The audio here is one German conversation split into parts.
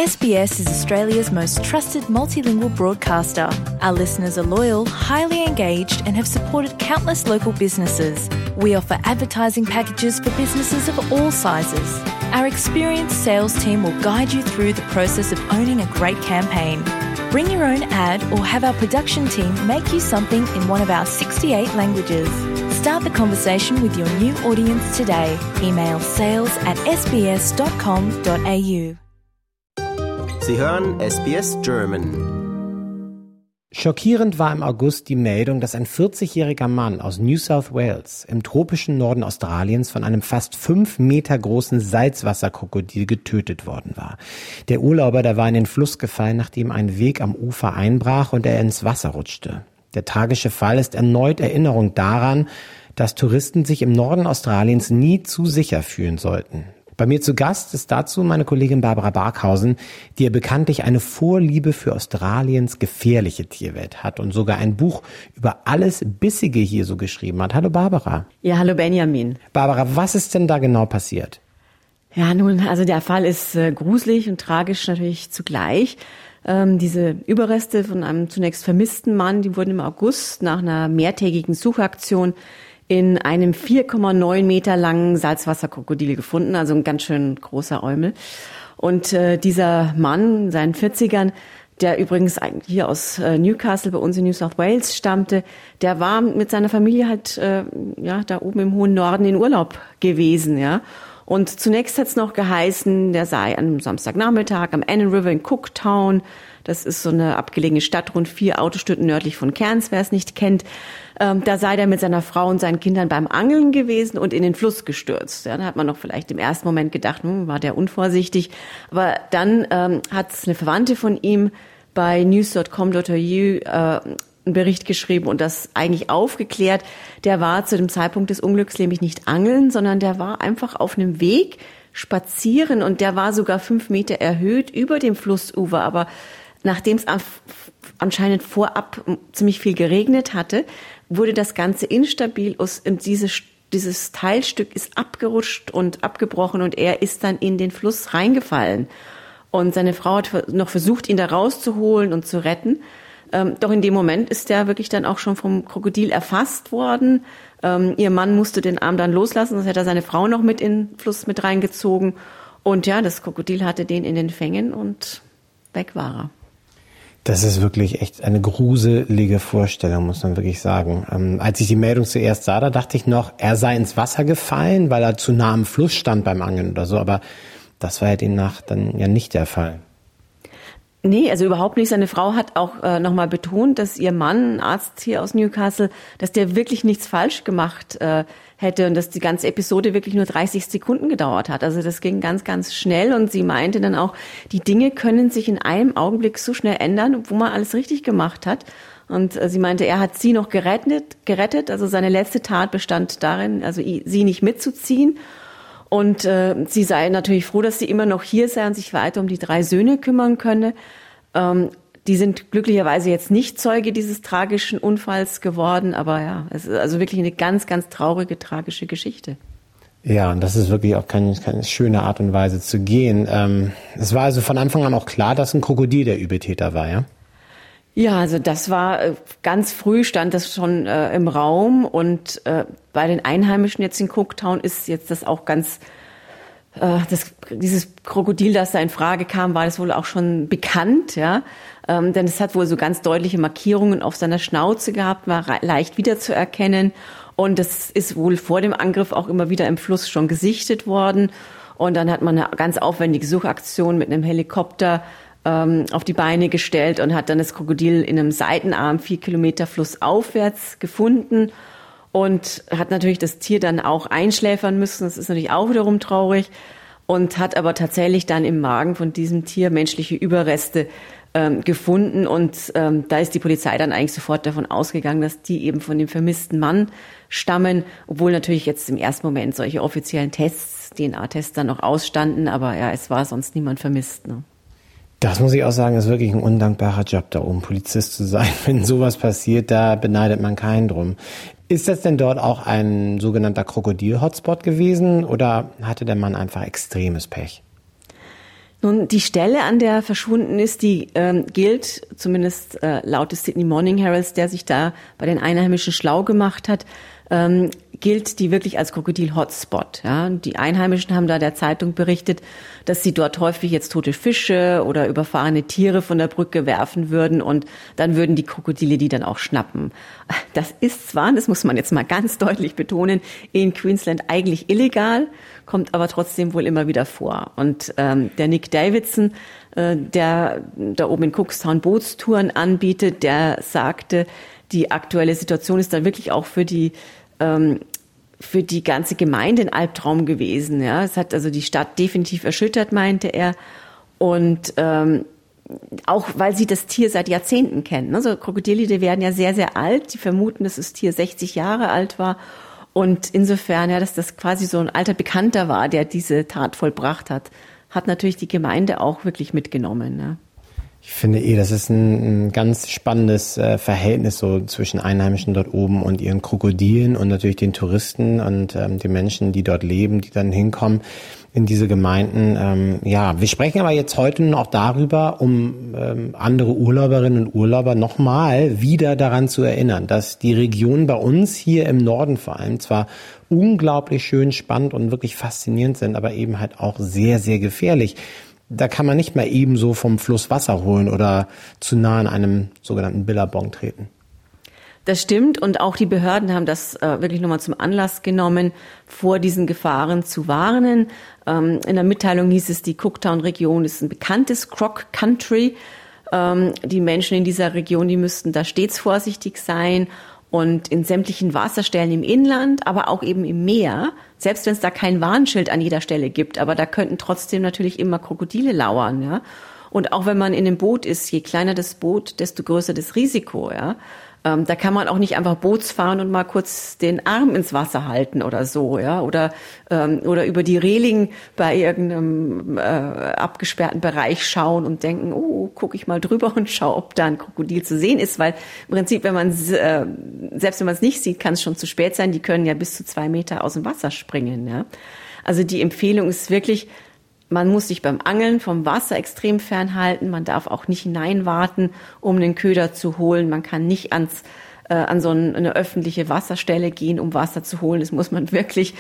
SBS is Australia's most trusted multilingual broadcaster. Our listeners are loyal, highly engaged and have supported countless local businesses. We offer advertising packages for businesses of all sizes. Our experienced sales team will guide you through the process of owning a great campaign. Bring your own ad or have our production team make you something in one of our 68 languages. Start the conversation with your new audience today. Email sales@sbs.com.au. Sie hören SBS German. Schockierend war im August die Meldung, dass ein 40-jähriger Mann aus New South Wales im tropischen Norden Australiens von einem fast 5 Meter großen Salzwasserkrokodil getötet worden war. Der Urlauber, der war in den Fluss gefallen, nachdem ein Weg am Ufer einbrach und er ins Wasser rutschte. Der tragische Fall ist erneut Erinnerung daran, dass Touristen sich im Norden Australiens nie zu sicher fühlen sollten. Bei mir zu Gast ist dazu meine Kollegin Barbara Barkhausen, die ja bekanntlich eine Vorliebe für Australiens gefährliche Tierwelt hat und sogar ein Buch über alles Bissige hier so geschrieben hat. Hallo Barbara. Ja, hallo Benjamin. Barbara, was ist denn da genau passiert? Ja, nun, also der Fall ist gruselig und tragisch natürlich zugleich. Diese Überreste von einem zunächst vermissten Mann, die wurden im August nach einer mehrtägigen Suchaktion in einem 4,9 Meter langen Salzwasserkrokodil gefunden, also ein ganz schön großer Eumel. Und dieser Mann, in seinen 40ern, der übrigens eigentlich hier aus Newcastle bei uns in New South Wales stammte, der war mit seiner Familie halt da oben im hohen Norden in Urlaub gewesen, ja. Und zunächst hat es noch geheißen, der sei am Samstagnachmittag am Annan River in Cooktown. Das ist so eine abgelegene Stadt, rund 4 Autostunden nördlich von Cairns, wer es nicht kennt. Da sei der mit seiner Frau und seinen Kindern beim Angeln gewesen und in den Fluss gestürzt. Ja, da hat man noch vielleicht im ersten Moment gedacht, war der unvorsichtig. Aber dann hat eine Verwandte von ihm bei news.com.au einen Bericht geschrieben und das eigentlich aufgeklärt. Der war zu dem Zeitpunkt des Unglücks nämlich nicht angeln, sondern der war einfach auf einem Weg spazieren und der war sogar 5 Meter erhöht über dem Flussufer. Aber nachdem es anscheinend vorab ziemlich viel geregnet hatte, wurde das Ganze instabil und dieses Teilstück ist abgerutscht und abgebrochen und er ist dann in den Fluss reingefallen. Und seine Frau hat noch versucht, ihn da rauszuholen und zu retten. Doch in dem Moment ist der wirklich dann auch schon vom Krokodil erfasst worden. Ihr Mann musste den Arm dann loslassen, sonst hätte er seine Frau noch mit in den Fluss mit reingezogen. Und ja, das Krokodil hatte den in den Fängen und weg war er. Das ist wirklich echt eine gruselige Vorstellung, muss man wirklich sagen. Als ich die Meldung zuerst sah, da dachte ich noch, er sei ins Wasser gefallen, weil er zu nah am Fluss stand beim Angeln oder so. Aber das war ja demnach dann ja nicht der Fall. Nee, also überhaupt nicht. Seine Frau hat auch nochmal betont, dass ihr Mann, ein Arzt hier aus Newcastle, dass der wirklich nichts falsch gemacht hätte und dass die ganze Episode wirklich nur 30 Sekunden gedauert hat. Also das ging ganz, ganz schnell und sie meinte dann auch, die Dinge können sich in einem Augenblick so schnell ändern, wo man alles richtig gemacht hat. Und sie meinte, er hat sie noch gerettet. Also seine letzte Tat bestand darin, also sie nicht mitzuziehen. Und sie sei natürlich froh, dass sie immer noch hier sei und sich weiter um die 3 Söhne kümmern könne. Die sind glücklicherweise jetzt nicht Zeuge dieses tragischen Unfalls geworden. Aber ja, es ist also wirklich eine ganz, ganz traurige, tragische Geschichte. Ja, und das ist wirklich auch keine schöne Art und Weise zu gehen. Es war also von Anfang an auch klar, dass ein Krokodil der Übeltäter war, ja? Ja, also das war ganz früh stand das schon im Raum und bei den Einheimischen jetzt in Cooktown ist jetzt das auch ganz dieses Krokodil, das da in Frage kam, war das wohl auch schon bekannt, ja, denn es hat wohl so ganz deutliche Markierungen auf seiner Schnauze gehabt, war leicht wiederzuerkennen und das ist wohl vor dem Angriff auch immer wieder im Fluss schon gesichtet worden und dann hat man eine ganz aufwendige Suchaktion mit einem Helikopter auf die Beine gestellt und hat dann das Krokodil in einem Seitenarm 4 Kilometer flussaufwärts gefunden und hat natürlich das Tier dann auch einschläfern müssen. Das ist natürlich auch wiederum traurig und hat aber tatsächlich dann im Magen von diesem Tier menschliche Überreste gefunden und da ist die Polizei dann eigentlich sofort davon ausgegangen, dass die eben von dem vermissten Mann stammen, obwohl natürlich jetzt im ersten Moment solche offiziellen Tests, DNA-Tests dann noch ausstanden, aber ja, es war sonst niemand vermisst, ne? Das muss ich auch sagen, ist wirklich ein undankbarer Job da oben, Polizist zu sein. Wenn sowas passiert, da beneidet man keinen drum. Ist das denn dort auch ein sogenannter Krokodil-Hotspot gewesen oder hatte der Mann einfach extremes Pech? Nun, die Stelle, an der er verschwunden ist, die gilt, zumindest laut des Sydney Morning Heralds, der sich da bei den Einheimischen schlau gemacht hat, gilt die wirklich als Krokodil-Hotspot. Ja? Die Einheimischen haben da der Zeitung berichtet, dass sie dort häufig jetzt tote Fische oder überfahrene Tiere von der Brücke werfen würden und dann würden die Krokodile die dann auch schnappen. Das ist zwar, das muss man jetzt mal ganz deutlich betonen, in Queensland eigentlich illegal, kommt aber trotzdem wohl immer wieder vor. Und der Nick Davidson, der da oben in Cookstown Bootstouren anbietet, der sagte, die aktuelle Situation ist dann wirklich auch für die ganze Gemeinde ein Albtraum gewesen. Ja, es hat also die Stadt definitiv erschüttert, meinte er. Und auch, weil sie das Tier seit Jahrzehnten kennen. Also Krokodile, die werden ja sehr, sehr alt. Die vermuten, dass das Tier 60 Jahre alt war. Und insofern, ja, dass das quasi so ein alter Bekannter war, der diese Tat vollbracht hat, hat natürlich die Gemeinde auch wirklich mitgenommen. Ja. Ich finde das ist ein ganz spannendes Verhältnis so zwischen Einheimischen dort oben und ihren Krokodilen und natürlich den Touristen und den Menschen, die dort leben, die dann hinkommen in diese Gemeinden. Wir sprechen aber jetzt heute noch darüber, um andere Urlauberinnen und Urlauber nochmal wieder daran zu erinnern, dass die Regionen bei uns hier im Norden vor allem zwar unglaublich schön, spannend und wirklich faszinierend sind, aber eben halt auch sehr, sehr gefährlich. Da kann man nicht mal ebenso vom Fluss Wasser holen oder zu nah an einem sogenannten Billabong treten. Das stimmt und auch die Behörden haben das wirklich nochmal zum Anlass genommen, vor diesen Gefahren zu warnen. In der Mitteilung hieß es, die Cooktown-Region ist ein bekanntes Croc Country. Die Menschen in dieser Region, die müssten da stets vorsichtig sein. Und in sämtlichen Wasserstellen im Inland, aber auch eben im Meer, selbst wenn es da kein Warnschild an jeder Stelle gibt, aber da könnten trotzdem natürlich immer Krokodile lauern, ja. Und auch wenn man in einem Boot ist, je kleiner das Boot, desto größer das Risiko, ja. Da kann man auch nicht einfach Boots fahren und mal kurz den Arm ins Wasser halten oder so, ja, oder über die Reling bei irgendeinem abgesperrten Bereich schauen und denken, gucke ich mal drüber und schau, ob da ein Krokodil zu sehen ist, weil im Prinzip, selbst wenn man es nicht sieht, kann es schon zu spät sein. Die können ja bis zu 2 Meter aus dem Wasser springen, ja. Also die Empfehlung ist wirklich, man muss sich beim Angeln vom Wasser extrem fernhalten. Man darf auch nicht hineinwarten, um den Köder zu holen. Man kann nicht an so eine öffentliche Wasserstelle gehen, um Wasser zu holen. Das muss man wirklich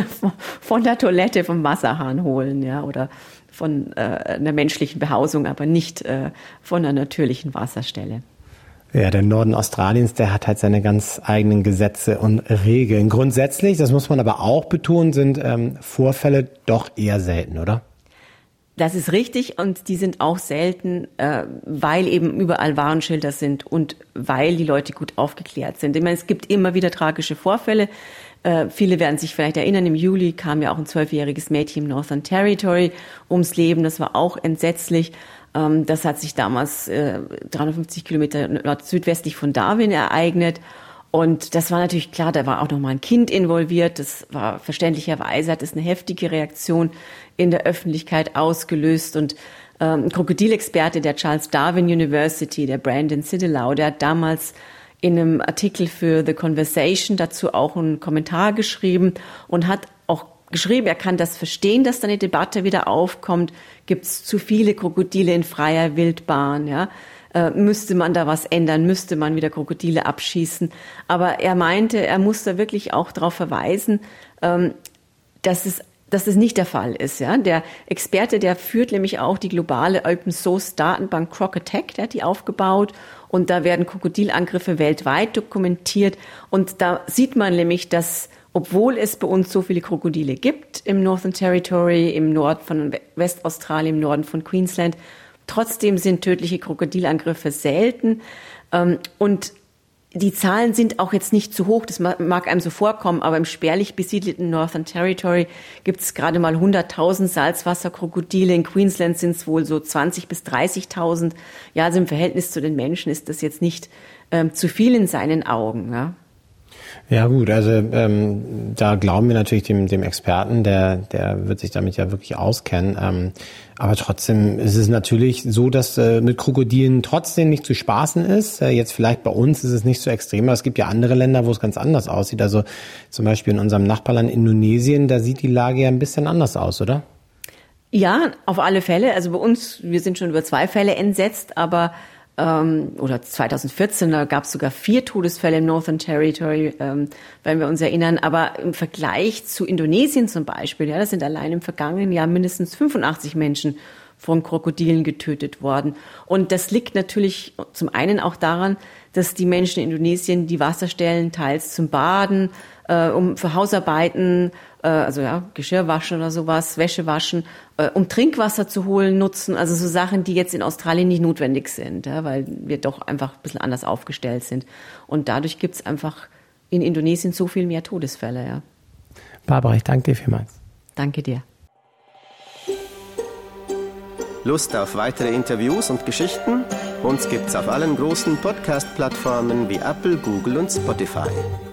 von der Toilette vom Wasserhahn holen, ja, oder von einer menschlichen Behausung, aber nicht von einer natürlichen Wasserstelle. Ja, der Norden Australiens, der hat halt seine ganz eigenen Gesetze und Regeln. Grundsätzlich, das muss man aber auch betonen, sind Vorfälle doch eher selten, oder? Das ist richtig und die sind auch selten, weil eben überall Warnschilder sind und weil die Leute gut aufgeklärt sind. Ich meine, es gibt immer wieder tragische Vorfälle. Viele werden sich vielleicht erinnern, im Juli kam ja auch ein 12-jähriges Mädchen im Northern Territory ums Leben. Das war auch entsetzlich. Das hat sich damals 350 Kilometer südwestlich von Darwin ereignet. Und das war natürlich klar, da war auch noch mal ein Kind involviert. Das war verständlicherweise, hat es eine heftige Reaktion in der Öffentlichkeit ausgelöst. Und ein Krokodilexperte der Charles Darwin University, der Brandon Sidelau, der hat damals in einem Artikel für The Conversation dazu auch einen Kommentar geschrieben und hat auch geschrieben, er kann das verstehen, dass da eine Debatte wieder aufkommt. Gibt es zu viele Krokodile in freier Wildbahn, ja? Müsste man da was ändern, müsste man wieder Krokodile abschießen. Aber er meinte, er muss da wirklich auch darauf verweisen, dass es nicht der Fall ist. Ja? Der Experte, der führt nämlich auch die globale Open-Source-Datenbank Croc Attack, der hat die aufgebaut. Und da werden Krokodilangriffe weltweit dokumentiert. Und da sieht man nämlich, dass obwohl es bei uns so viele Krokodile gibt, im Northern Territory, im Norden von Westaustralien, im Norden von Queensland, trotzdem sind tödliche Krokodilangriffe selten. Und die Zahlen sind auch jetzt nicht zu hoch, das mag einem so vorkommen, aber im spärlich besiedelten Northern Territory gibt es gerade mal 100.000 Salzwasserkrokodile. In Queensland sind es wohl so 20.000 bis 30.000. Ja, also im Verhältnis zu den Menschen ist das jetzt nicht zu viel in seinen Augen, ja. Ja gut, also da glauben wir natürlich dem Experten, der wird sich damit ja wirklich auskennen. Aber trotzdem ist es natürlich so, dass mit Krokodilen trotzdem nicht zu spaßen ist. Jetzt vielleicht bei uns ist es nicht so extrem, aber es gibt ja andere Länder, wo es ganz anders aussieht. Also zum Beispiel in unserem Nachbarland Indonesien, da sieht die Lage ja ein bisschen anders aus, oder? Ja, auf alle Fälle. Also bei uns, wir sind schon über 2 Fälle entsetzt, aber oder 2014, da gab es sogar 4 Todesfälle im Northern Territory, wenn wir uns erinnern. Aber im Vergleich zu Indonesien zum Beispiel, ja, da sind allein im vergangenen Jahr mindestens 85 Menschen von Krokodilen getötet worden. Und das liegt natürlich zum einen auch daran, dass die Menschen in Indonesien die Wasserstellen teils zum Baden, für Hausarbeiten, also ja, Geschirr waschen oder sowas, Wäsche waschen, um Trinkwasser zu holen, nutzen. Also so Sachen, die jetzt in Australien nicht notwendig sind, ja, weil wir doch einfach ein bisschen anders aufgestellt sind. Und dadurch gibt's einfach in Indonesien so viel mehr Todesfälle. Ja. Barbara, ich danke dir vielmals. Danke dir. Lust auf weitere Interviews und Geschichten? Uns gibt's auf allen großen Podcast-Plattformen wie Apple, Google und Spotify.